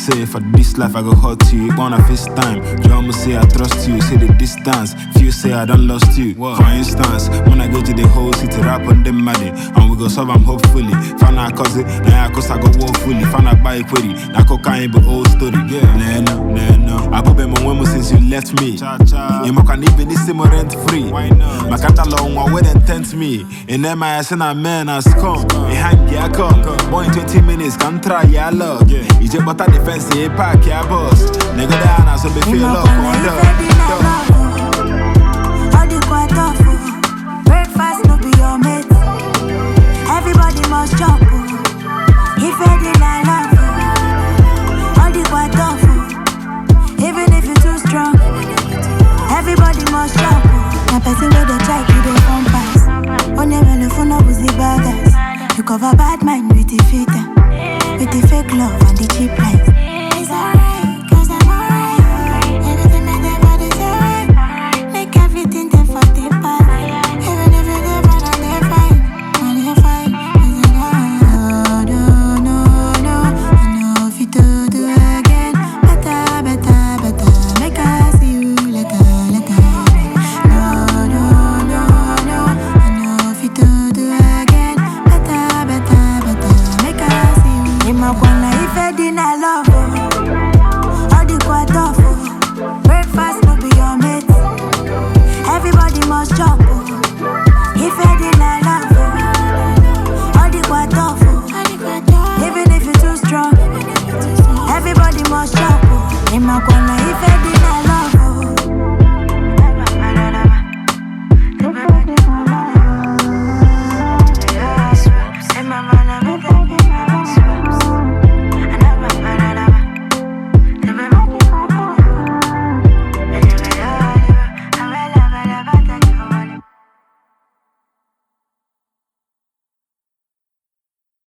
say for this life I go hurt you. Wanna FaceTime, you almost say I trust you. Say the distance, few say I done lost you. What? For instance, when I go to the whole city, rap on them money, and we go solve them hopefully. Fan I cause it, now I cause I go walk fully. Fan I buy query, now cocaine but old story. Yeah, no. I put them on since you left me. You can even this same rent free. Why not? My catalog, my wedding tempt me. In them I send a man as come. A hang ya come. Boy in 20 minutes, can try ya love. You just butter the fence, you pack ya boss. Nigga down, so be feel love. All the quite awful. Breakfast no be your mate. Everybody must jump. If I did not love. All the quite awful. Even if you're too strong, everybody must jump. My person with the check, you don't come pass. On your phone, I was the burgers. You cover bad mind with the filter, with the fake love and the cheap lies. It's alright, cause I'm alright. Everything that they body is alright. Make everything they for the bad. Even if you're there, but they're fine. When you're fine, it's a no. I know if you do again. Better. Make us see you later. No. I know if you do again. Better. Make us see you. In my corner, if I didn't love all the quite awful. Breakfast no be your mate. Everybody must jump. If I didn't love all the quite awful. Even if you're too strong, everybody must jump. In my corner, if I didn't love